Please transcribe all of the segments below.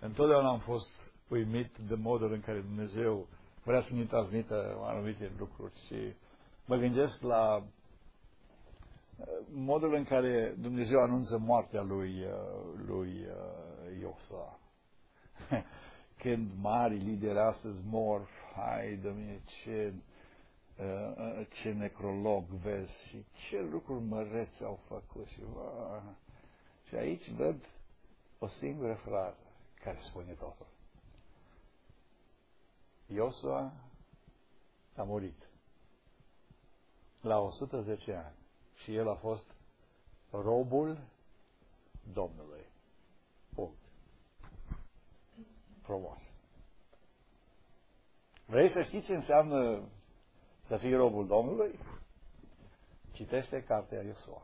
Întotdeauna am fost uimit de modul în care Dumnezeu vrea să ne transmită anumite lucruri și mă gândesc la modul în care Dumnezeu anunță moartea lui Iosua. Când mari lideri astăzi mor, hai de mine, ce necrolog vezi și ce lucruri măreți au făcut și aici văd o singură frază care spune totul. Iosua a murit la 110 ani și el a fost robul Domnului. Punct. Frumos. Vrei să știi ce înseamnă să fii robul Domnului? Citește cartea Iosua.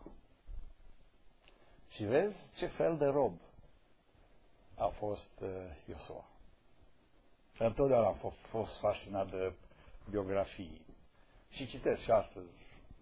Și vezi ce fel de rob a fost Iosua. Întotdeauna am fost fascinat de biografii. Și citesc și astăzi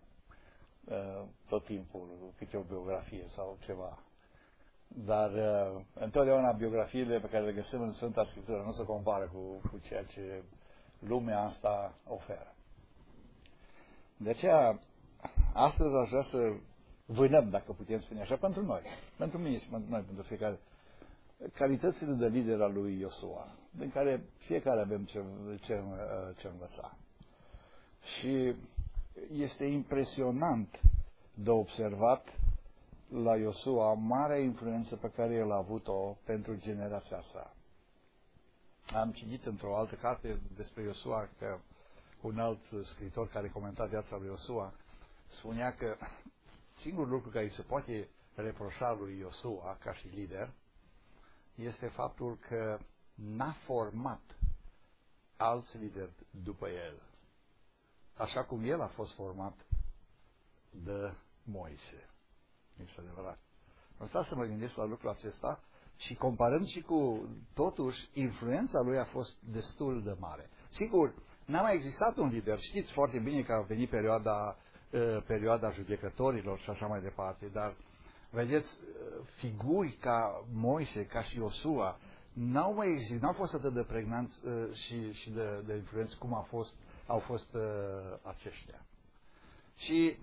tot timpul câte o biografie sau ceva. Dar întotdeauna biografiile pe care le găsim în Sfânta Scriptură nu se compară cu ceea ce lumea asta oferă. De aceea, astăzi aș vrea să vânăm, dacă putem spune așa, pentru noi, pentru mine și pentru noi, pentru fiecare, calitățile de lider al lui Iosua, din care fiecare avem ce învăța. Și este impresionant de observat la Iosua marea influență pe care el a avut-o pentru generația sa. Am citit într-o altă carte despre Iosua că un alt scriitor care comenta viața lui Iosua spunea că singurul lucru care îi se poate reproșa lui Iosua ca și lider este faptul că n-a format alți lideri după el, așa cum el a fost format de Moise. Este adevărat. Am stat să mă gândesc la lucrul acesta și comparând și cu, totuși, influența lui a fost destul de mare. Sigur, n-a mai existat un lider. Știți foarte bine că a venit perioada judecătorilor și așa mai departe, dar vedeți, figuri ca Moise, ca și Iosua, n-au mai existat, n-au fost atât de pregnanți și de influenți cum au fost aceștia. Și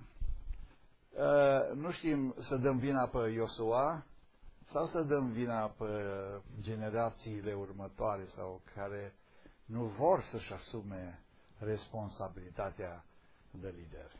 nu știm să dăm vina pe Iosua sau să dăm vina pe generațiile următoare sau care nu vor să-și asume responsabilitatea de lider.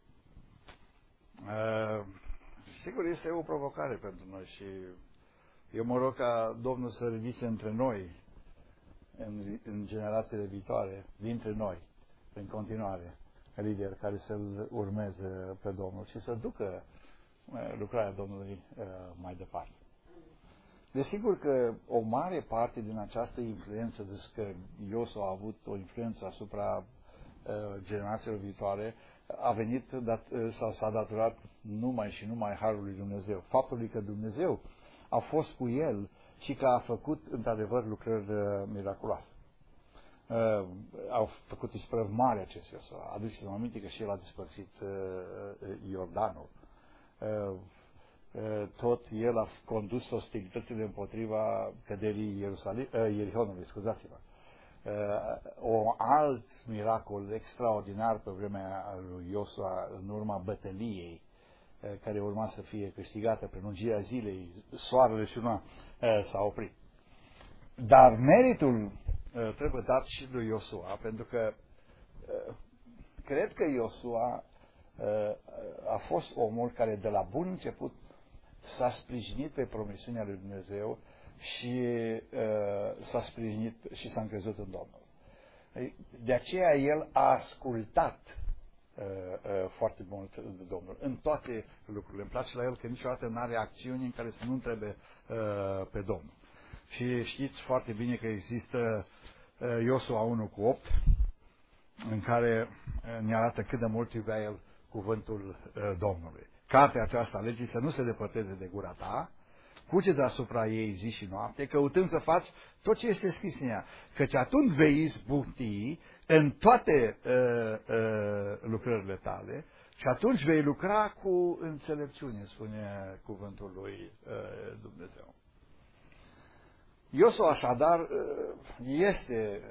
Sigur, este o provocare pentru noi și eu mă rog ca Domnul să ridice între noi, în generațiile viitoare, dintre noi, în continuare, lideri care să-L urmeze pe Domnul și să ducă lucrarea Domnului mai departe. Desigur că o mare parte din această influență, că Iosua a avut o influență asupra generațiilor viitoare, a venit sau s-a datorat numai și numai harului Dumnezeu. Faptului că Dumnezeu a fost cu el și că a făcut într-adevăr lucrări miraculoase. Au făcut isprăvi mari acest Iosua. Aduceți-vă aminte că și el a despărțit Iordanul. Tot el a condus ostilitățile împotriva căderii Ierihonului, scuzați-mă. Un alt miracol extraordinar pe vremea lui Iosua, în urma bătăliei care urma să fie câștigată, prelungirea zilei, soarele și luna s-a oprit. Dar meritul trebuie dat și lui Iosua, pentru că cred că Iosua a fost omul care de la bun început s-a sprijinit pe promisiunea lui Dumnezeu și s-a sprijinit și s-a încrezut în Domnul. De aceea el a ascultat foarte mult de Domnul în toate lucrurile. Îmi place la el că niciodată nu are acțiuni în care să nu întrebe pe Domnul. Și știți foarte bine că există Iosua 1:8, în care ne arată cât de mult iubea el cuvântul Domnului. Cartea aceasta a legii să nu se depărteze de gura ta, cugeți asupra ei zi și noapte, căutând să faci tot ce este scris în ea, căci atunci vei izbuti în toate lucrările tale și atunci vei lucra cu înțelepciune, spune cuvântul lui Dumnezeu. Iosua așadar este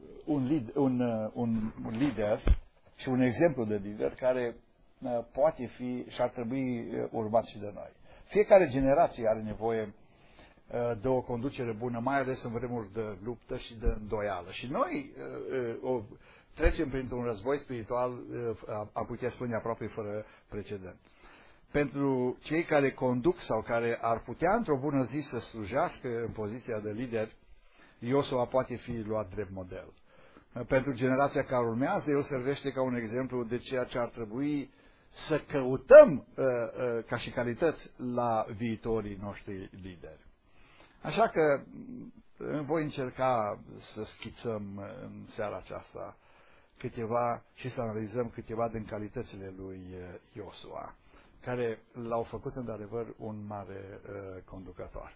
un lider și un exemplu de lider care poate fi și ar trebui urmat și de noi. Fiecare generație are nevoie de o conducere bună, mai ales în vremuri de luptă și de îndoială. Și noi trecem printr-un război spiritual, am putea spune aproape fără precedent. Pentru cei care conduc sau care ar putea într-o bună zi să slujească în poziția de lider, Iosua poate fi luat drept model. Pentru generația care urmează, el servește ca un exemplu de ceea ce ar trebui să căutăm ca și calități la viitorii noștri lideri. Așa că voi încerca să schițăm în seara aceasta câteva și să analizăm câteva din calitățile lui Iosua, care l-au făcut într-adevăr un mare conducător.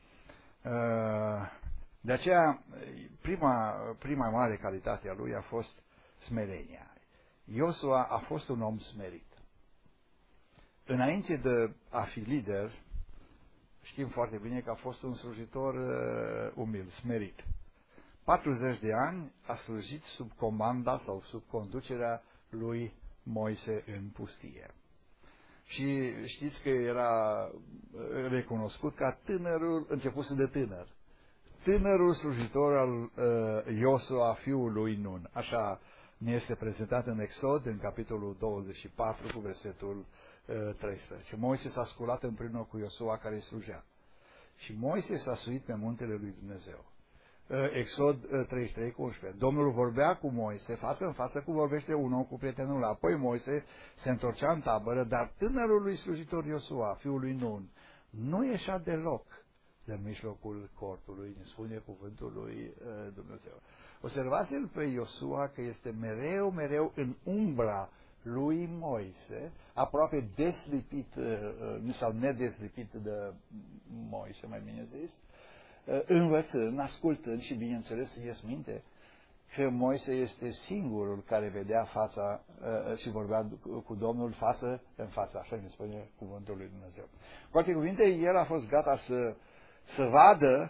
De aceea, prima mare calitate a lui a fost smerenia. Iosua a fost un om smerit. Înainte de a fi lider, știm foarte bine că a fost un slujitor umil, smerit. 40 de ani a slujit sub comanda sau sub conducerea lui Moise în pustie. Și știți că era recunoscut ca tânărul, începuse de tânăr, tânărul slujitor al Iosua, fiul lui Nun. Așa ne este prezentat în Exod, în capitolul 24, cu versetul 13. Moise s-a sculat împreună cu Iosua care îi slujea. Și Moise s-a suit pe muntele lui Dumnezeu. Exod 33 cu 11. Domnul vorbea cu Moise față în față cum vorbește un om cu prietenul. Apoi Moise se întorcea în tabără, dar tânărul lui slujitor Iosua, fiul lui Nun, nu ieșea deloc de mijlocul cortului, ne spune cuvântul lui Dumnezeu. Observați-l pe Iosua că este mereu în umbra lui Moise, aproape deslipit sau nedeslipit de Moise, mai bine zis, învățând, ascultând și, bineînțeles, ies minte că Moise este singurul care vedea fața și vorbea cu Domnul față în față, așa ne spune cuvântul lui Dumnezeu. Cu alte cuvinte, el a fost gata să vadă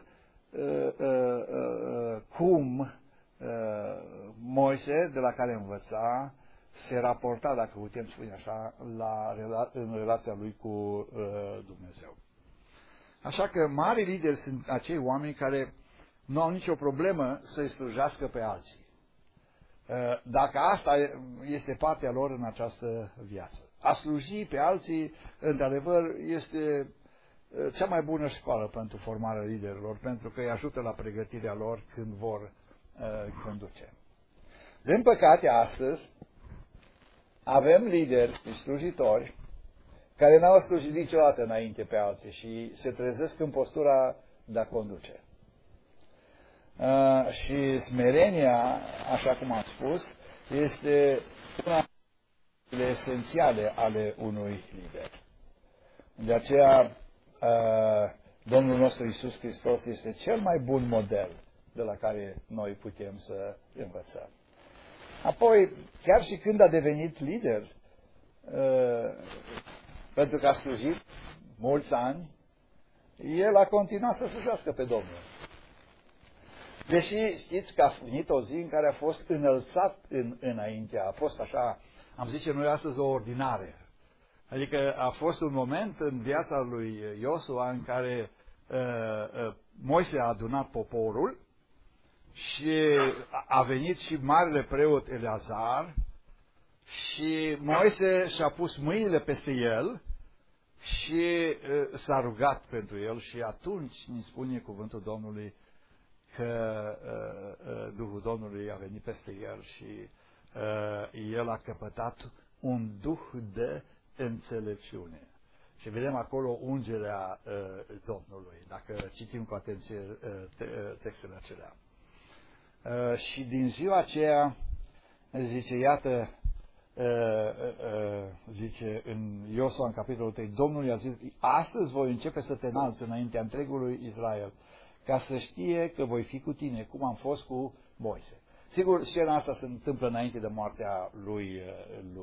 cum Moise, de la care învăța, se raporta, dacă putem spune așa, în relația lui cu Dumnezeu. Așa că mari lideri sunt acei oameni care nu au nicio problemă să-i slujească pe alții. Dacă asta este partea lor în această viață. A sluji pe alții, într-adevăr, este cea mai bună școală pentru formarea liderilor, pentru că îi ajută la pregătirea lor când vor conduce. Din păcate, astăzi, avem lideri și slujitori care n-au slujit niciodată înainte pe alții și se trezesc în postura de a conduce. Și smerenia, așa cum am spus, este una dintre esențiale ale unui lider. De aceea, Domnul nostru Iisus Hristos este cel mai bun model de la care noi putem să învățăm. Apoi, chiar și când a devenit lider, pentru că a slujit mulți ani, el a continuat să slujească pe Domnul. Deși știți că a venit o zi în care a fost înălțat înaintea, a fost așa, am zice noi astăzi, o ordinare. Adică a fost un moment în viața lui Iosua în care Moise a adunat poporul și a venit și marele preot Eleazar și Moise și-a pus mâinile peste el și s-a rugat pentru el și atunci ne spune cuvântul Domnului că Duhul Domnului a venit peste el și el a căpătat un duh de înțelepciune. Și vedem acolo ungerea Domnului, dacă citim cu atenție textele acelea. Și din ziua aceea, zice, iată, zice în Iosua, în capitolul 3, Domnul i-a zis, astăzi voi începe să te înalți înaintea întregului Israel, ca să știe că voi fi cu tine, cum am fost cu Moise. Sigur, scena asta se întâmplă înainte de moartea lui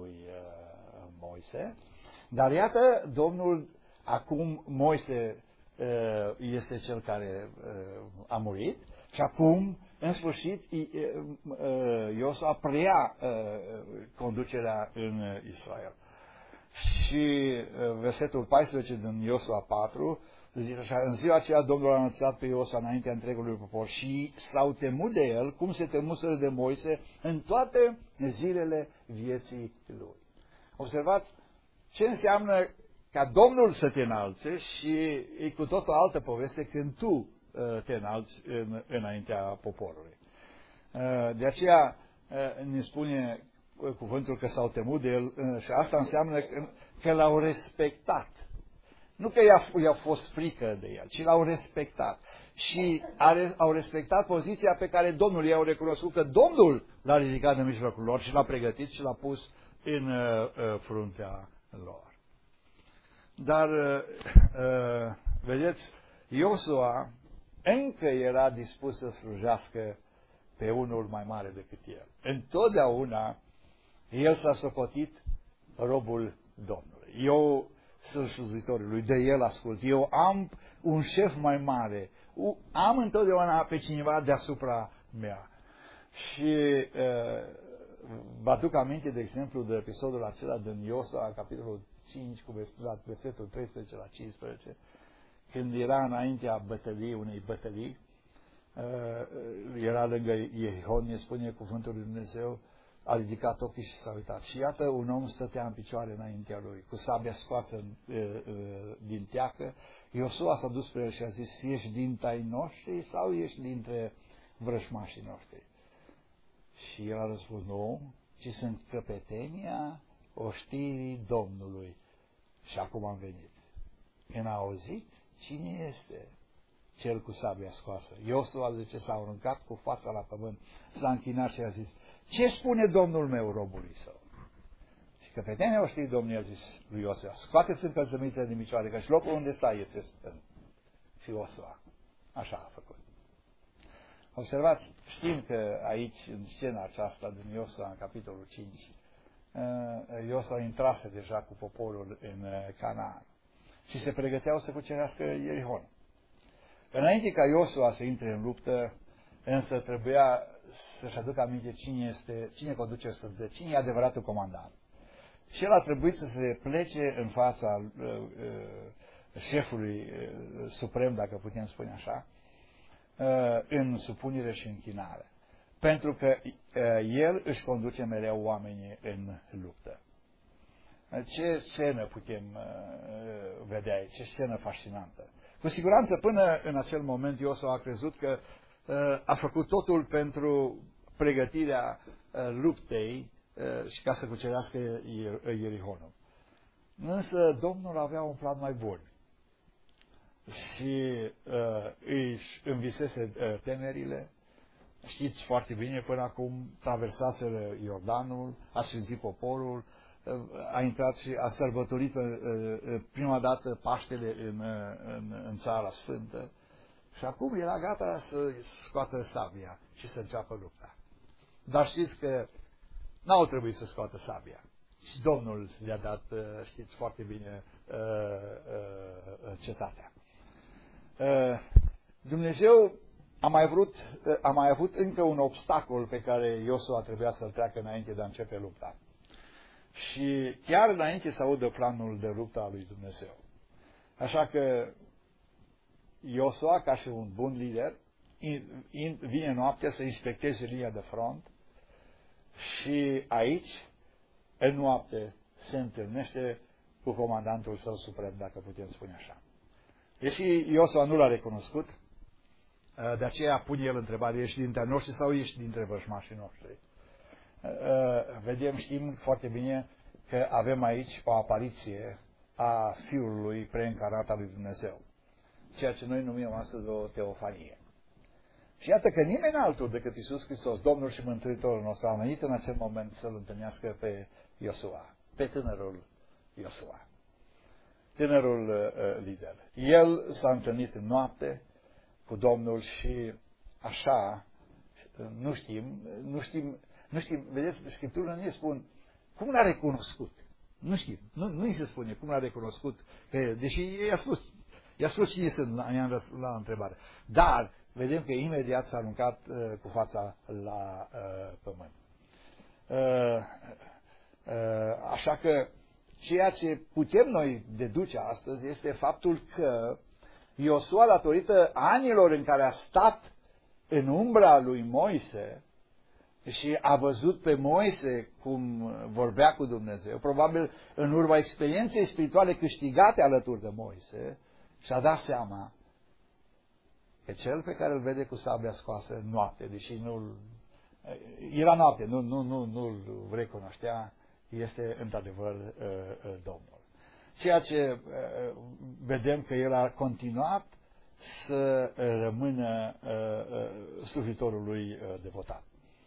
Moise, dar iată, Domnul, acum Moise este cel care a murit și acum, în sfârșit, Iosua preia conducerea în Israel. Și versetul 14 din Iosua 4 zice așa: în ziua aceea Domnul a înălțat pe Iosua înaintea întregului popor și s-au temut de el, cum se temuseră de Moise în toate zilele vieții lui. Observați ce înseamnă ca Domnul să te înalțe și e cu tot o altă poveste când tu te înalți înaintea poporului. De aceea ne spune cuvântul că s-au temut de el și asta înseamnă că l-au respectat. Nu că i-a fost frică de el, ci l-au respectat. Și au respectat poziția pe care Domnul i-a recunoscut că Domnul l-a ridicat în mijlocul lor și l-a pregătit și l-a pus în fruntea lor. Dar, vedeți, Iosua încă era dispus să slujească pe unul mai mare decât el. Întotdeauna el s-a socotit robul Domnului. Eu sunt slujitorul lui, de el ascult. Eu am un șef mai mare. Am întotdeauna pe cineva deasupra mea. Și vă aduc aminte, de exemplu, de episodul acela din Iosua, capitolul 5, cu versetul 13 la 15, când era înaintea bătăliei, unei bătălii, era lângă Ierihon, ne spune cuvântul lui Dumnezeu, a ridicat ochii și s-a uitat. Și iată, un om stătea în picioare înaintea lui, cu sabia scoasă din teacă. Iosua s-a dus pe el și a zis: ești dintre ai noștri sau ești dintre vrăjmașii noștri? Și el a răspuns: nu, ci sunt căpetenia oștirii Domnului. Și acum am venit. Când a auzit cine este cel cu sabia scoasă, Iosua, zice, s-a aruncat cu fața la pământ, s-a închinat și a zis: ce spune Domnul meu robului său? Și căpetenia oștirii Domnului a zis lui Iosua: scoateți încălțămintele din picioare, că și locul unde stai este sfânt. Și Iosua așa a făcut. Observați, știm că aici, în scena aceasta din Iosua, în capitolul 5, Iosua intrase deja cu poporul în Canaan și se pregăteau să cucerească Ierihon. Înainte ca Iosua să intre în luptă, însă trebuia să-și aducă aminte cine conduce străbdă, cine e adevăratul comandant. Și el a trebuit să se plece în fața șefului suprem, dacă putem spune așa, în supunere și închinare. Pentru că el își conduce mereu oamenii în luptă. Ce scenă putem vedea aici, ce scenă fascinantă. Cu siguranță, până în acel moment, Iosua a crezut că a făcut totul pentru pregătirea luptei și ca să cucerească Ierihonul. Însă Domnul avea un plan mai bun și își învisese temerile. Știți foarte bine, până acum traversaseră Iordanul, a sfințit poporul, a intrat și a sărbătorit prima dată Paștele în Țara Sfântă și acum era gata să scoată sabia și să înceapă lupta. Dar știți că n-au trebuit să scoată sabia. Și Domnul le-a dat, știți foarte bine, cetatea. Dumnezeu a mai avut încă un obstacol pe care Iosua trebuia să-l treacă înainte de a începe lupta. Și chiar înainte să audă planul de luptă al lui Dumnezeu. Așa că Iosua, ca și un bun lider, vine noaptea să inspecteze linia de front și aici, în noapte, se întâlnește cu comandantul său suprem, dacă putem spune așa. Deși Iosua nu l-a recunoscut, de aceea pune el întrebare: ești dintre noștri sau ești dintre vrăjmașii noștri? Știm foarte bine că avem aici o apariție a Fiului preîncarnat al lui Dumnezeu, ceea ce noi numim astăzi o teofanie. Și iată că nimeni altul decât Iisus Hristos, Domnul și Mântuitorul nostru, a venit în acel moment să-l întâlnească pe Iosua, pe tânărul Iosua, tânărul lider. El s-a întâlnit în noapte cu Domnul și așa, nu știm, vedeți, Scripturile nu ne spun cum l-a recunoscut. Nu știm, nu îi se spune cum l-a recunoscut, că, deși i-a spus, I-a spus cine sunt, i-am răspuns la întrebare. Dar vedem că imediat s-a aruncat cu fața la pământ. Așa că ceea ce putem noi deduce astăzi este faptul că Iosua, datorită anilor în care a stat în umbra lui Moise și a văzut pe Moise cum vorbea cu Dumnezeu, probabil în urma experienței spirituale câștigate alături de Moise, și-a dat seama că cel pe care îl vede cu sabia scoasă noapte, deși nu era noapte, nu-l recunoștea, este într-adevăr Domnul. Ceea ce vedem că el a continuat să rămână slujitorul lui devotat.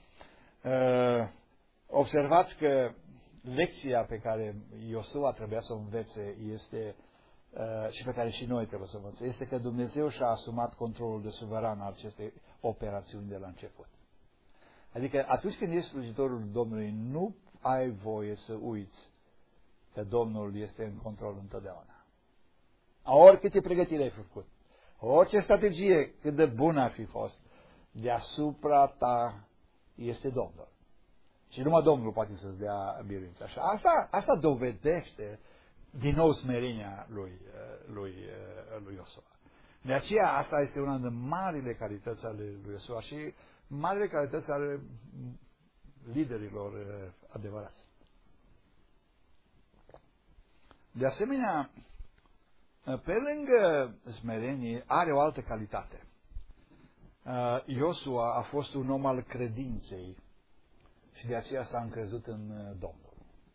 Observați că lecția pe care Iosua trebuia să o învețe este, și pe care și noi trebuie să o învățăm, este că Dumnezeu și-a asumat controlul de suveran al acestei operațiuni de la început. Adică atunci când ești slujitorul Domnului, nu ai voie să uiți că Domnul este în control întotdeauna. Oricâte pregătiri ai făcut, orice strategie, cât de bună ar fi fost, deasupra ta este Domnul. Și numai Domnul poate să-ți dea biruința. Și asta dovedește din nou smerenia lui Iosua. De aceea asta este una din marile calități ale lui Iosua și marile calități ale liderilor adevărați. De asemenea, pe lângă smerenie, are o altă calitate. Iosua a fost un om al credinței și de aceea s-a încrezut în Domnul.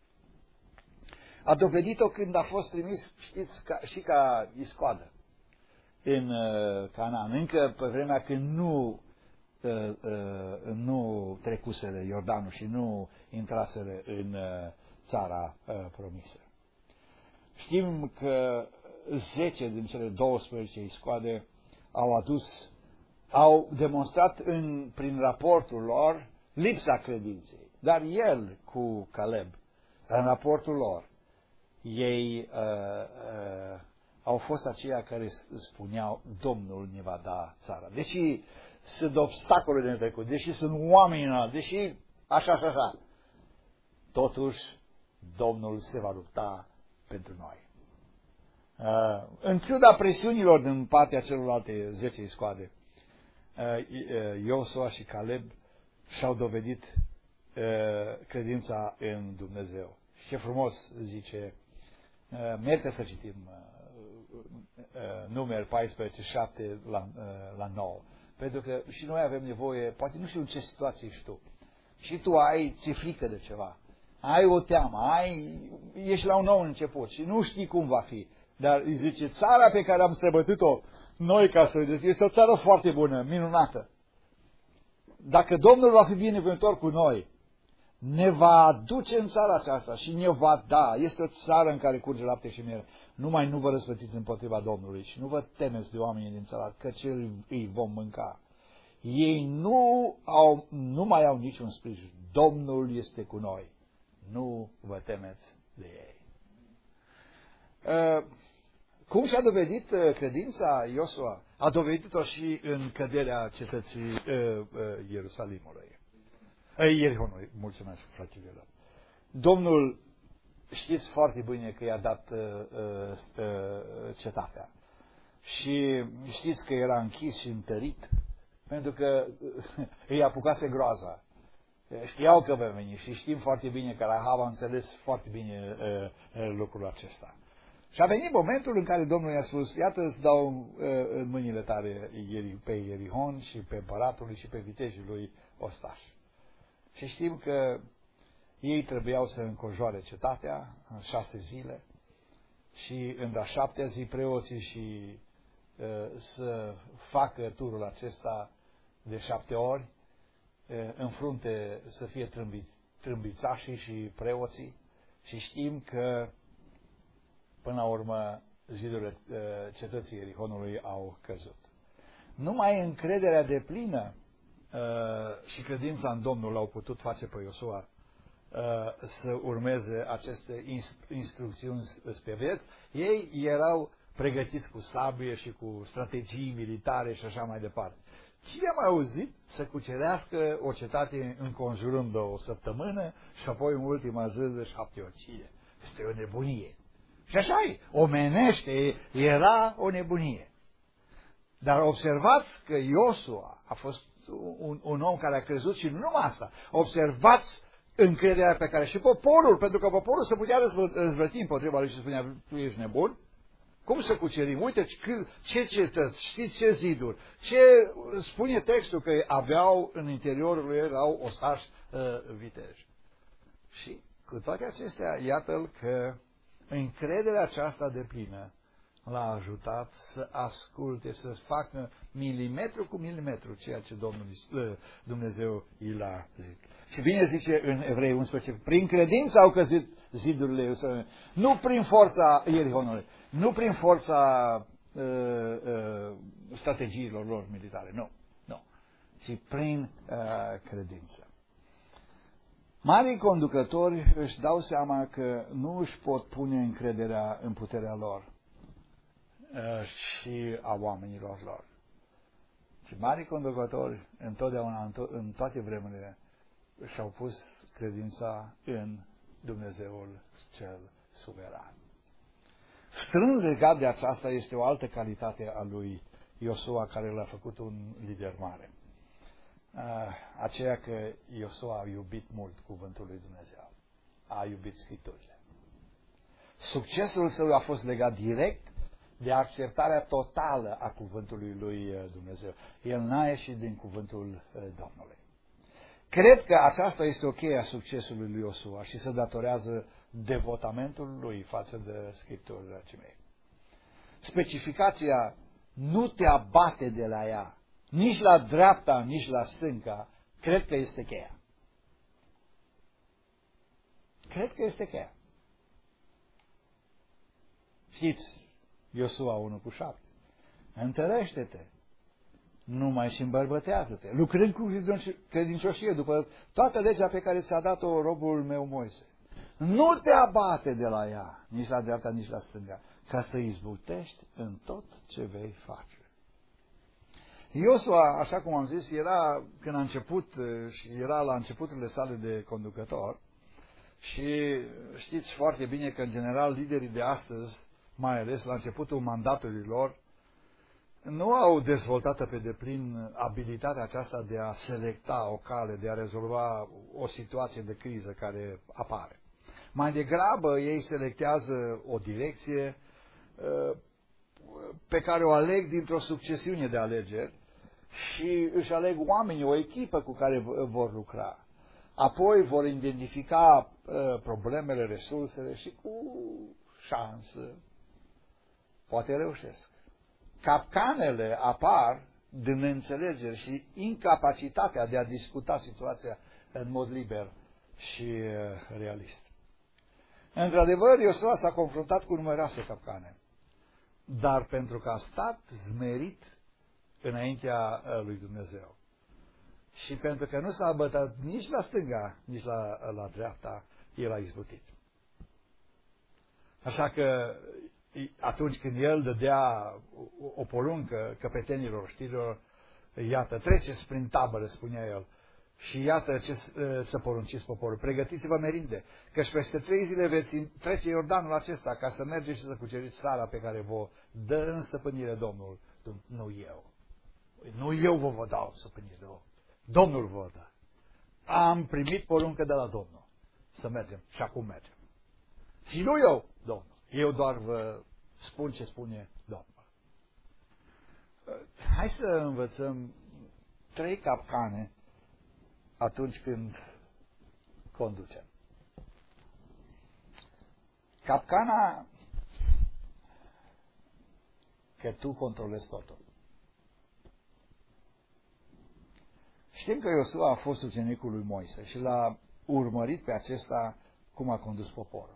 A dovedit-o când a fost trimis, știți, și ca iscoadă în Canaan, încă pe vremea când nu trecuseră Iordanul și nu intraseră în țara promisă. Știm că 10 din cele 12 iscoade au demonstrat prin raportul lor lipsa credinței. Dar el cu Caleb, în raportul lor, ei au fost aceia care spuneau Domnul ne va da țara. Deși sunt obstacole de netrecut, deși sunt oameni, deși așa, totuși Domnul se va lupta pentru noi. În ciuda presiunilor din partea celorlalte 10 iscoade, Iosua și Caleb și-au dovedit credința în Dumnezeu. Și ce frumos zice, merită să citim Numeri 14, 7 la 9. Pentru că și noi avem nevoie, poate nu știu în ce situație ești tu. Și tu ți-e frică de ceva. Ai o teamă, ești la un nou început și nu știi cum va fi. Dar îi zice, țara pe care am străbătut-o noi ca să este o țară foarte bună, minunată. Dacă Domnul va fi binevoitor cu noi, ne va duce în țara aceasta și ne va da. Este o țară în care curge lapte și miere. Numai nu vă răsplătiți împotriva Domnului și nu vă temeți de oamenii din țara, căci îi vom mânca. Ei nu mai au niciun sprijin. Domnul este cu noi. Nu vă temeți de ei. Cum și-a dovedit credința Iosua? A dovedit-o și în căderea cetății Ierusalimului. Ierihonului, mulțumesc, fraților. Domnul, știți foarte bine că i-a dat cetatea. Și știți că era închis și întărit, pentru că îi apucase groaza. Știau că va veni și știm foarte bine că Rahab a înțeles foarte bine lucrul acesta. Și a venit momentul în care Domnul i-a spus, iată îți dau în mâinile tale pe Ierihon și pe împăratul și pe vitejii lui ostaș. Și știm că ei trebuiau să înconjoare cetatea în 6 zile și în a 7-a zi preoții și să facă turul acesta de 7 ori, în frunte să fie trâmbițașii și preoții și știm că până la urmă zidurile cetății Ierihonului au căzut. Numai încrederea deplină și credința în Domnul l-au putut face pe Iosua să urmeze aceste instrucțiuni spre vieți. Ei erau pregătiți cu sabie și cu strategii militare și așa mai departe. Cine a mai auzit să cucerească o cetate înconjurând o săptămână și apoi în ultima zi de 7 ori? Cine? Este o nebunie. Și așa e, omenește, era o nebunie. Dar observați că Iosua a fost un om care a crezut și nu numai asta. Observați încrederea pe care și poporul, pentru că poporul se putea răzvrăti împotriva lui și spunea, tu ești nebun? Cum să cucerim? Uite ce cetăți, știți ce ziduri, ce spune textul că aveau în interiorul lui erau osași viteji. Și cu toate acestea, iată-l că încrederea aceasta deplină l-a ajutat să asculte, să facă milimetru cu milimetru ceea ce Dumnezeu i l-a zis. Și bine zice în Evrei 11, prin credință au căzut zidurile Ierusalimului, nu prin forța Ierihonului, nu prin forța strategiilor lor militare, nu, ci prin credință. Marii conducători își dau seama că nu își pot pune încrederea în puterea lor și a oamenilor lor. Și marii conducători întotdeauna, în toate vremurile, și-au pus credința în Dumnezeul cel suveran. Strâns legat de aceasta este o altă calitate a lui Iosua, care l-a făcut un lider mare. Aceea că Iosua a iubit mult cuvântul lui Dumnezeu. A iubit Scripturile. Succesul său a fost legat direct de acceptarea totală a cuvântului lui Dumnezeu. El n-a ieșit din cuvântul Domnului. Cred că aceasta este o cheie a succesului lui Iosua și se datorează devotamentul lui față de Scripturile, dragii mei. Specificația nu te abate de la ea, nici la dreapta, nici la stânga, cred că este cheia. Cred că este cheia. Știți, Iosua 1:7. Întărește-te, numai și îmbărbătează-te, lucrând cu credincioșie după toată legea pe care ți-a dat-o robul meu Moise. Nu te abate de la ea, nici la dreapta, nici la stânga, ca să izbutești în tot ce vei face. Iosua, așa cum am zis, era când a început și era la începuturile sale de conducător și știți foarte bine că în general liderii de astăzi, mai ales la începutul mandatului lor, nu au dezvoltată pe deplin abilitatea aceasta de a selecta o cale, de a rezolva o situație de criză care apare. Mai degrabă ei selectează o direcție pe care o aleg dintr-o succesiune de alegeri și își aleg oamenii, o echipă cu care vor lucra. Apoi vor identifica problemele, resursele și cu șansă poate reușesc. Capcanele apar din neînțelegeri și incapacitatea de a discuta situația în mod liber și realist. Într-adevăr, Iosua s-a confruntat cu numeroase capcane, dar pentru că a stat zmerit înaintea lui Dumnezeu și pentru că nu s-a bătat nici la stânga, nici la dreapta, el a izbutit. Așa că atunci când el dădea o poruncă căpetenilor știrilor, iată, treceți prin tabără, spunea el, și iată ce să porunciți poporul. Pregătiți-vă merinde, căci peste 3 zile veți trece Iordanul acesta ca să mergeți și să cuceriți țara pe care vă dă în stăpânire Domnul, nu eu. Nu eu vă dau stăpânire, Domnul vă dă. Am primit poruncă de la Domnul să mergem și acum mergem. Și nu eu, Domnul. Eu doar vă spun ce spune Domnul. Hai să învățăm 3 capcane atunci când conducem. Capcana că tu controlezi totul. Știm că Iosua a fost ucenicul lui Moise și l-a urmărit pe acesta cum a condus poporul.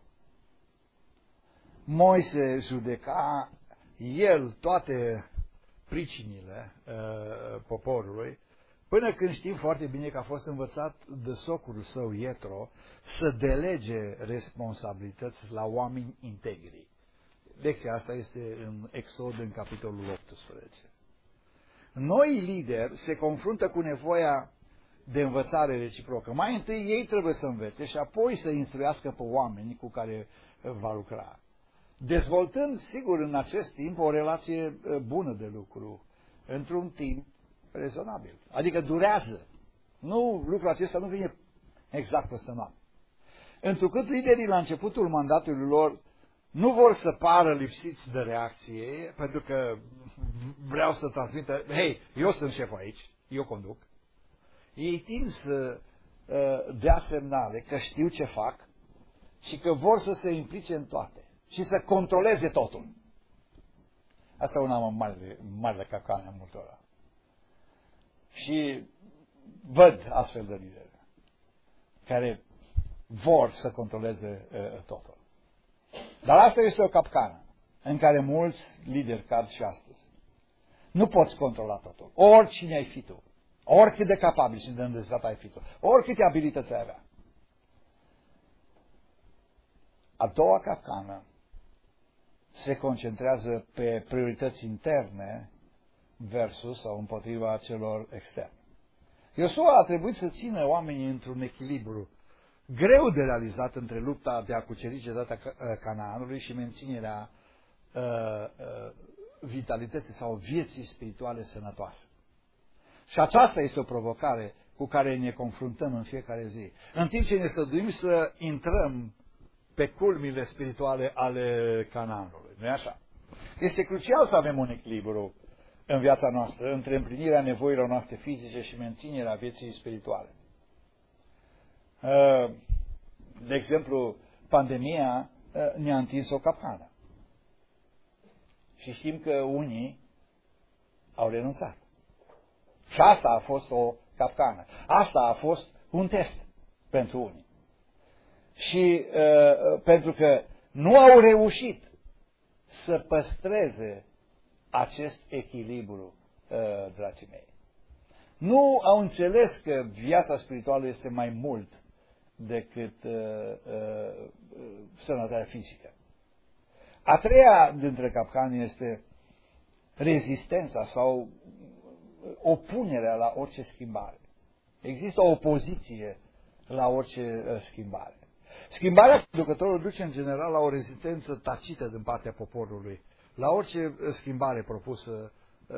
Moise judeca el toate pricinile poporului, până când știm foarte bine că a fost învățat de socrul său Ietro să delege responsabilități la oameni integri. Lecția asta este în Exod, în capitolul 18. Noi lideri se confruntă cu nevoia de învățare reciprocă. Mai întâi ei trebuie să învețe și apoi să instruiască pe oamenii cu care va lucra. Dezvoltând, sigur, în acest timp o relație bună de lucru, într-un timp rezonabil. Adică durează. Nu, lucrul acesta nu vine exact peste noapte. Întrucât liderii la începutul mandatului lor nu vor să pară lipsiți de reacție, pentru că vreau să transmită, hei, eu sunt șeful aici, eu conduc. Ei tind să dea semnale că știu ce fac și că vor să se implice în toate și să controleze totul. Asta e una mare capcană a multora. Și văd astfel de lideri care vor să controleze totul. Dar asta este o capcană în care mulți lideri cad și astăzi. Nu poți controla totul. Oricine ai fi tu, oricât de capabil și de îndezat ai fi tu, oricâte abilități ai avea. A doua capcană se concentrează pe priorități interne versus sau împotriva celor externe. Iosua a trebuit să țină oamenii într-un echilibru greu de realizat între lupta de a cuceri cetatea Canaanului și menținerea vitalității sau vieții spirituale sănătoase. Și aceasta este o provocare cu care ne confruntăm în fiecare zi. În timp ce ne străduim să intrăm pe culmile spirituale ale Canaanului. Nu-i așa? Este crucial să avem un echilibru în viața noastră între împlinirea nevoilor noastre fizice și menținerea vieții spirituale. De exemplu, pandemia ne-a întins o capcană. Și știm că unii au renunțat. Și asta a fost o capcană. Asta a fost un test pentru unii. Și pentru că nu au reușit să păstreze acest echilibru, dragii mei. Nu au înțeles că viața spirituală este mai mult decât sănătatea fizică. A treia dintre capcane este rezistența sau opunerea la orice schimbare. Există o opoziție la orice schimbare. Schimbarea conducătorului duce în general la o rezistență tacită din partea poporului, la orice schimbare propusă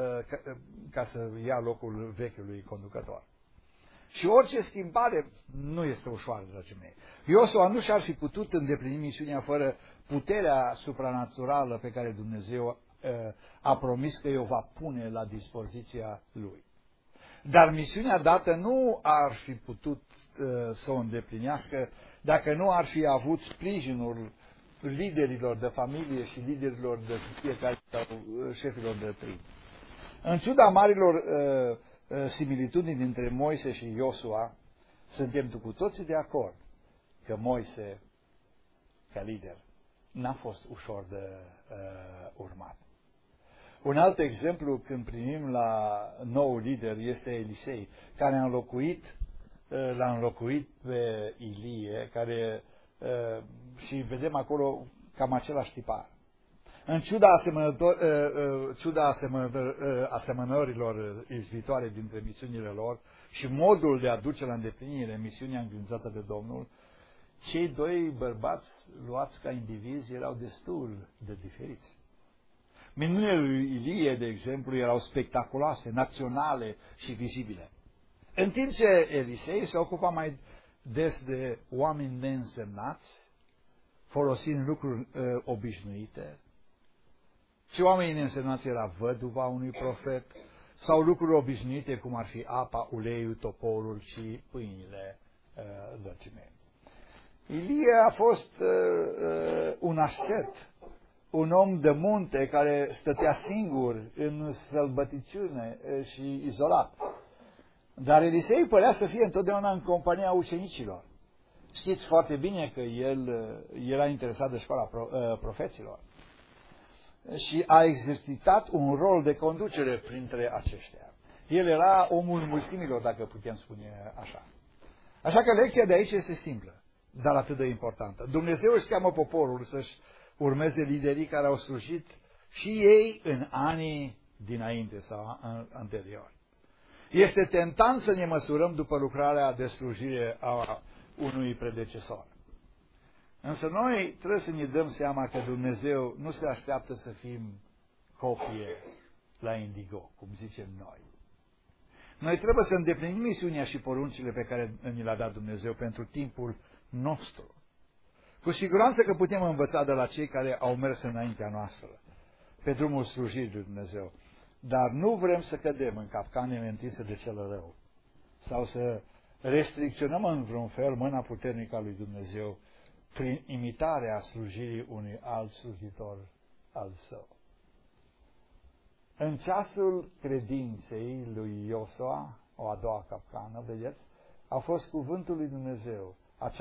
ca să ia locul vechiului conducător. Și orice schimbare nu este ușoară, dragii mei. Iosua nu și-ar fi putut îndeplini misiunea fără puterea supranaturală pe care Dumnezeu a promis că o va pune la dispoziția lui. Dar misiunea dată nu ar fi putut să o îndeplinească dacă nu ar fi avut sprijinul liderilor de familie și liderilor de fiecare sau șefilor de tribi. În ciuda marilor similitudini dintre Moise și Iosua, suntem cu toții de acord că Moise, ca lider, n-a fost ușor de urmat. Un alt exemplu când primim la nou lider este Elisei, care l-a înlocuit pe Ilie, care și vedem acolo cam același tipar. În ciuda asemănărilor izbitoare dintre misiunile lor și modul de a duce la îndeplinire misiunea îngânzată de Domnul, cei doi bărbați luați ca indivizi erau destul de diferiți. Minunile lui Ilie, de exemplu, erau spectaculoase, naționale și vizibile. În timp ce Elisei se ocupa mai des de oameni neînsemnați, folosind lucruri obișnuite, și oamenii neînsemnați era văduva unui profet, sau lucruri obișnuite, cum ar fi apa, uleiul, toporul și pâinile lăcime. Ilie a fost un ascet, un om de munte care stătea singur în sălbăticiune și izolat. Dar Elisei părea să fie întotdeauna în compania ucenicilor. Știți foarte bine că el era interesat de școala profeților și a exercitat un rol de conducere printre aceștia. El era omul mulțimilor, dacă putem spune așa. Așa că lecția de aici este simplă, dar atât de importantă. Dumnezeu își cheamă poporul să-și urmeze liderii care au slujit și ei în anii dinainte sau anterior. Este tentant să ne măsurăm după lucrarea de slujire a unui predecesor. Însă noi trebuie să ne dăm seama că Dumnezeu nu se așteaptă să fim copie la indigo, cum zicem noi. Noi trebuie să îndeplinim misiunea și poruncile pe care ni le-a dat Dumnezeu pentru timpul nostru. Cu siguranță că putem învăța de la cei care au mers înaintea noastră, pe drumul slujirii lui Dumnezeu. Dar nu vrem să cădem în capcanele întinse de cel rău sau să restricționăm în vreun fel mâna puternică a lui Dumnezeu prin imitarea slujirii unui alt slujitor al său. În ceasul credinței lui Iosua, o a doua capcană, vedeți, a fost cuvântul lui Dumnezeu,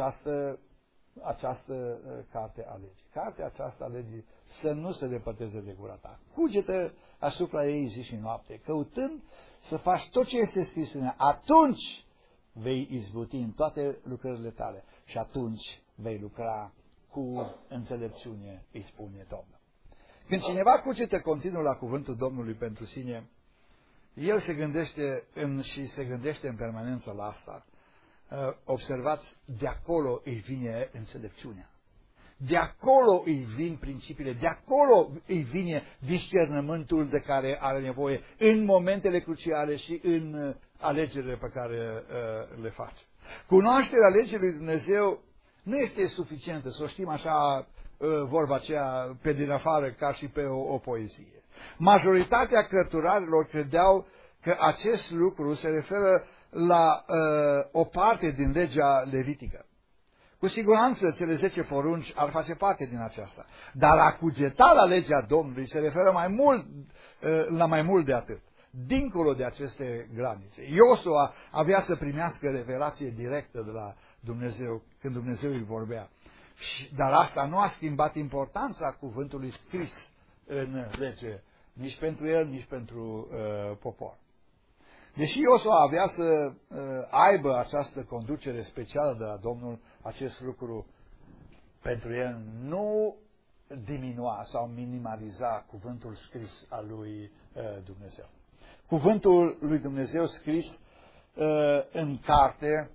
această carte a legii. Cartea aceasta a legii să nu se depărteze de gura ta. Cugetă asupra ei zi și noapte, căutând să faci tot ce este scris în ea. Atunci vei izbuti în toate lucrările tale și atunci vei lucra cu înțelepciune, îi spune Domnul. Când cineva cugetă continuu la cuvântul Domnului pentru sine, el se gândește în permanență la asta. Observați, de acolo îi vine înțelepciunea. De acolo îi vin principiile, de acolo îi vine discernământul de care are nevoie în momentele cruciale și în alegerile pe care le face. Cunoașterea legii lui Dumnezeu nu este suficientă, să o știm așa, vorba aceea, pe din afară, ca și pe o poezie. Majoritatea cărturarilor credeau că acest lucru se referă la o parte din legea levitică. Cu siguranță, cele 10 porunci ar face parte din aceasta. Dar a cugeta la legea Domnului se referă la mai mult de atât. Dincolo de aceste granițe. Iosua avea să primească revelație directă de la Dumnezeu, când Dumnezeu îi vorbea. Dar asta nu a schimbat importanța cuvântului scris în lege, nici pentru el, nici pentru popor. Deși Iosua avea să aibă această conducere specială de la Domnul, acest lucru pentru el nu diminua sau minimaliza cuvântul scris al lui Dumnezeu. Cuvântul lui Dumnezeu scris în carte,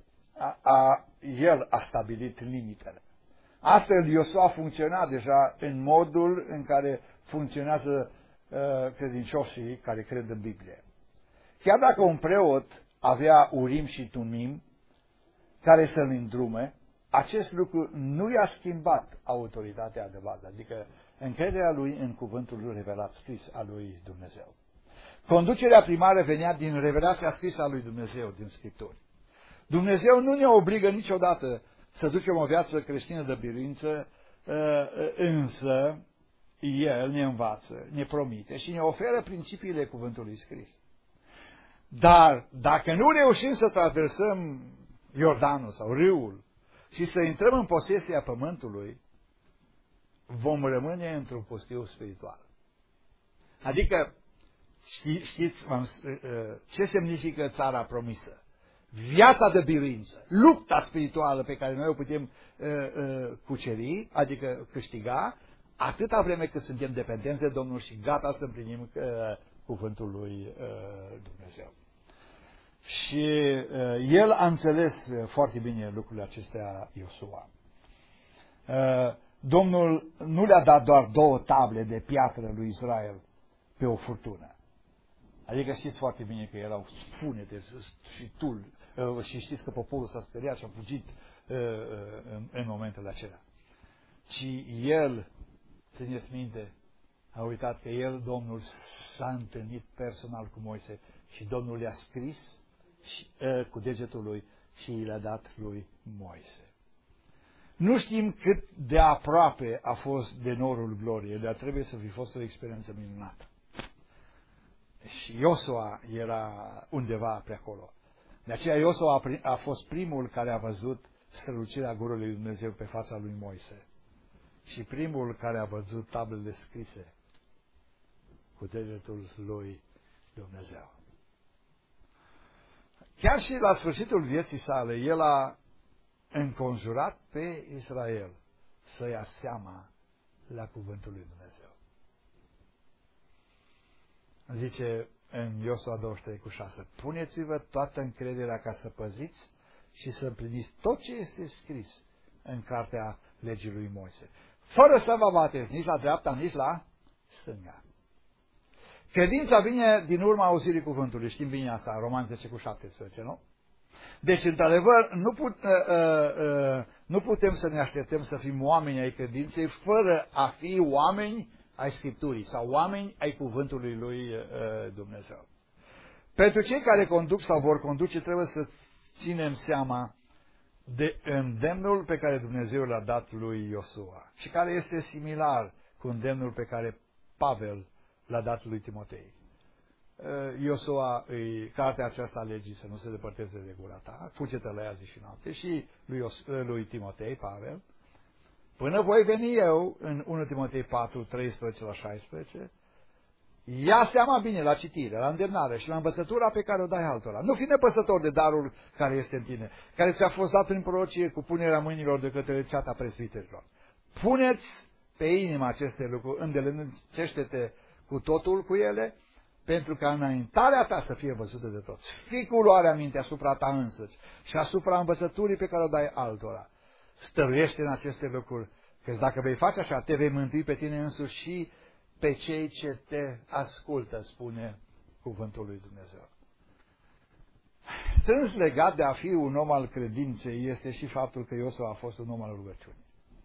el a stabilit limitele. Astfel, Iosua funcționa deja în modul în care funcționează credincioșii care cred în Biblie. Chiar dacă un preot avea Urim și Tumim care să-l îndrume, acest lucru nu i-a schimbat autoritatea de bază, adică încrederea lui în cuvântul revelat scris al lui Dumnezeu. Conducerea primară venea din revelația scrisă a lui Dumnezeu din Scripturi. Dumnezeu nu ne obligă niciodată să ducem o viață creștină de biruință, însă El ne învață, ne promite și ne oferă principiile cuvântului scris. Dar dacă nu reușim să traversăm Iordanul sau râul și să intrăm în posesia pământului, vom rămâne într-un pustiu spiritual. Adică, știți ce semnifică țara promisă? Viața de biruință, lupta spirituală pe care noi o putem cuceri, adică câștiga, atâta vreme cât suntem dependenți de Domnul și gata să împlinim cuvântul lui Dumnezeu. Și el a înțeles foarte bine lucrurile acestea, Iosua. Domnul nu le-a dat doar 2 table de piatră lui Israel pe o furtună. Adică știți foarte bine că erau funete și tul și știți că poporul s-a speriat și a fugit în momentele acelea. Ci el, țineți minte, a uitat că el, Domnul, s-a întâlnit personal cu Moise și Domnul i-a scris cu degetul lui și i l-a dat lui Moise. Nu știm cât de aproape a fost de norul gloriei, dar trebuie să fi fost o experiență minunată. Și Iosua era undeva pe acolo. De aceea Iosua a fost primul care a văzut strălucirea gurii lui Dumnezeu pe fața lui Moise. Și primul care a văzut tablele scrise cu degetul lui Dumnezeu. Chiar și la sfârșitul vieții sale, el a înconjurat pe Israel să ia seama la cuvântul lui Dumnezeu. Zice în Iosua 23:6, puneți-vă toată încrederea ca să păziți și să împliniți tot ce este scris în cartea legii lui Moise, fără să vă bateți nici la dreapta, nici la stânga. Credința vine din urma auzirii cuvântului, știm bine asta, în Romani 10:17, nu? Deci, într-adevăr, nu putem să ne așteptăm să fim oameni ai credinței fără a fi oameni ai Scripturii sau oameni ai cuvântului lui Dumnezeu. Pentru cei care conduc sau vor conduce, trebuie să ținem seama de îndemnul pe care Dumnezeu l-a dat lui Iosua și care este similar cu îndemnul pe care Pavel l-a dat lui Timotei. Iosua, cartea aceasta a legii să nu se depărteze de gura ta, cugetă-la ea zi și noapte, și lui Timotei, Pavel, până voi veni eu, în 1 Timotei 4:13-16, ia seama bine la citire, la îndemnare și la învățătura pe care o dai altora. Nu fi nepăsător de darul care este în tine, care ți-a fost dat prin prorocie cu punerea mâinilor de către ceata presbiterilor. Puneți pe inimă aceste lucruri, îndelențește-te cu totul cu ele, pentru ca înaintarea ta să fie văzută de toți. Fii cu luarea minte asupra ta însăți și asupra învățăturii pe care o dai altora. Stăruiește în aceste lucruri, că dacă vei face așa, te vei mântui pe tine însuși și pe cei ce te ascultă, spune cuvântul lui Dumnezeu. Strâns legat de a fi un om al credinței este și faptul că Iosua a fost un om al rugăciunii.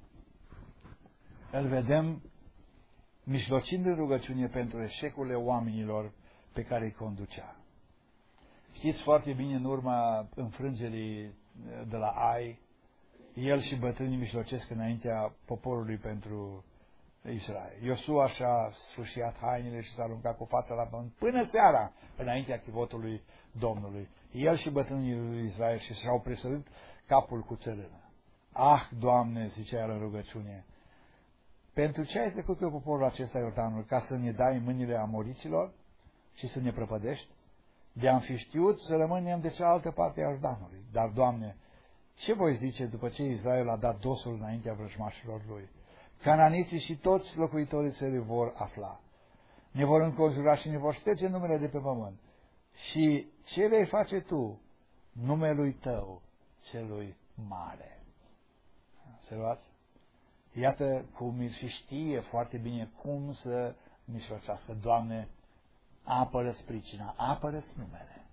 Îl vedem mijlocind în rugăciune pentru eșecurile oamenilor pe care îi conducea. Știți foarte bine, în urma înfrângerii de la Ai, el și bătrânii mijlocesc înaintea poporului pentru Israel. Iosua și-a sfâșiat hainele și s-a aruncat cu fața la pământ până seara înaintea chivotului Domnului. El și bătrânii lui Israel și-au presărit capul cu țărână. Ah, Doamne, zicea el în rugăciune, pentru ce ai trecut pe poporul acesta Iordanul? Ca să ne dai în mâinile amoriților și să ne prăpădești? De-am fi știut să rămânem de cealaltă parte a Iordanului. Dar, Doamne, ce voi zice după ce Israel a dat dosul înaintea vrăjmașilor lui? Cananiții și toți locuitorii țării vor afla. Ne vor înconjura și ne vor șterge numele de pe pământ. Și ce vei face tu numelui tău celui mare? Observați? Iată cum și știe foarte bine cum să mijlocească. Doamne, apără-ți pricina, apără-ți numele.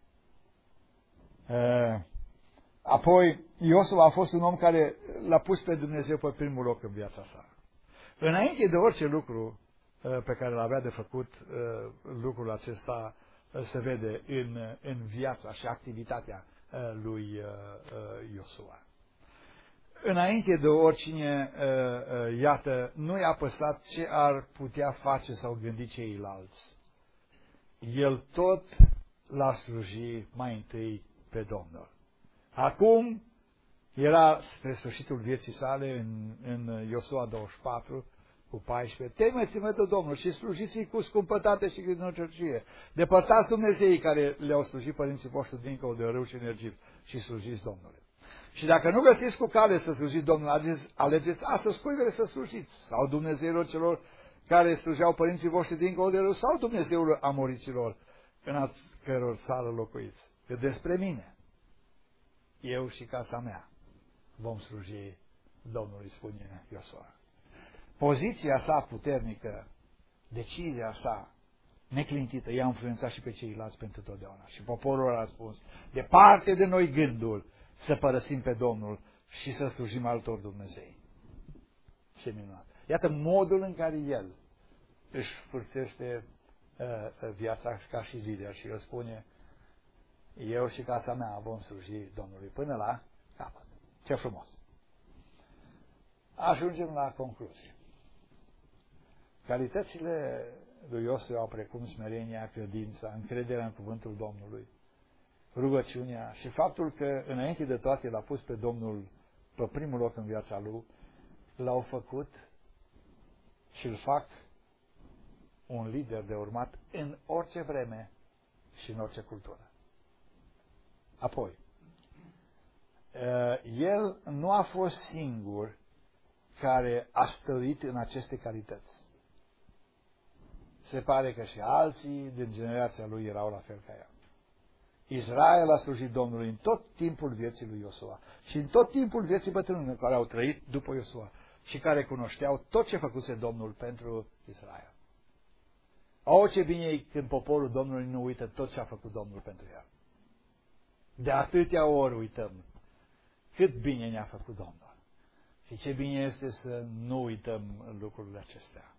Apoi, Iosua a fost un om care l-a pus pe Dumnezeu pe primul loc în viața sa. Înainte de orice lucru pe care l-avea de făcut, lucrul acesta se vede în viața și activitatea lui Iosua. Înainte de oricine, iată, nu i-a păsat ce ar putea face sau gândi ceilalți. El tot l-a slujit mai întâi pe Domnul. Acum era spre sfârșitul vieții sale în Iosua 24:14. Temeți-mă de Domnul și slujiți-i cu scumpătate și credincioșie. Depărtați Dumnezeii care le-au slujit părinții voștri dincolo de râu și în Egipt și slujiți Domnului. Și dacă nu găsiți cu cale să slujiți Domnul, alegeți astăzi cuivele să slujiți. Sau Dumnezeilor celor care slujeau părinții voștri dincolo de râu, sau Dumnezeul amoriților în a căror țară locuiți. Că despre mine, eu și casa mea, vom sluji Domnului, spune Iosua. Poziția sa puternică, decizia sa neclintită, i-a influențat și pe ceilalți pentru totdeauna. Și poporul a răspuns, departe de noi gândul să părăsim pe Domnul și să slujim altor Dumnezei. Ce minunat! Iată modul în care el își fârțește viața ca și lider și el spune, eu și casa mea vom sluji Domnului până la capăt. Ce frumos! Ajungem la concluzie. Calitățile lui Iosua au precum smerenia, credința, încrederea în cuvântul Domnului, rugăciunea și faptul că înainte de toate l-a pus pe Domnul pe primul loc în viața lui, l-au făcut și îl fac un lider de urmat în orice vreme și în orice cultură. Apoi, el nu a fost singur care a stăruit în aceste calități. Se pare că și alții din generația lui erau la fel ca el. Israel a slujit Domnului în tot timpul vieții lui Iosua și în tot timpul vieții bătrânilor care au trăit după Iosua și care cunoșteau tot ce făcuse Domnul pentru Israel. Ce bine e când poporul Domnului nu uită tot ce a făcut Domnul pentru el. De atâtea ori uităm cât bine ne-a făcut Domnul. Și ce bine este să nu uităm lucrurile acestea.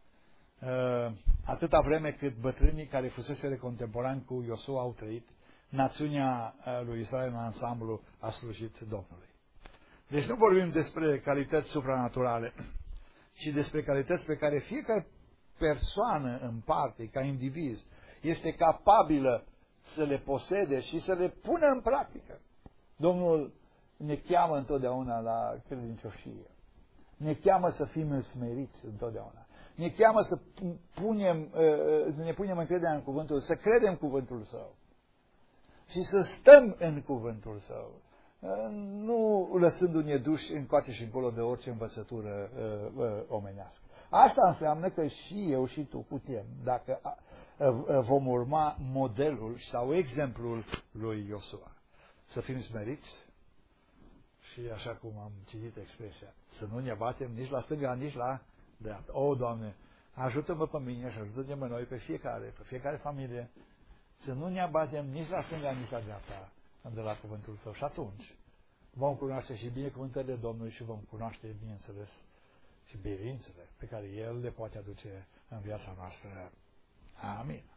Atâta vreme cât bătrânii care fusese contemporani cu Iosua au trăit, națiunea lui Israel în ansamblu a slujit Domnului. Deci nu vorbim despre calități supranaturale, ci despre calități pe care fiecare persoană în parte, ca indiviz, este capabilă să le posede și să le pună în practică. Domnul ne cheamă întotdeauna la credincioșie. Ne cheamă să fim smeriți întotdeauna. Ne cheamă să ne punem încrederea în cuvântul, să credem cuvântul Său. Și să stăm în cuvântul Său. Nu lăsându-ne duși încoace și încolo de orice învățătură omenească. Asta înseamnă că și eu și tu putem, dacă vom urma modelul sau exemplul lui Iosua. Să fim smeriți și, așa cum am citit expresia, să nu ne batem nici la stânga, nici la dreapta. Doamne, ajută-mă pe mine și ajută-ne pe noi, pe fiecare familie, să nu ne abatem nici la stânga, nici la dreapta de la cuvântul Său. Și atunci vom cunoaște și binecuvântările Domnului și vom cunoaște, bineînțeles, și biruințele pe care El le poate aduce în viața noastră. Amin.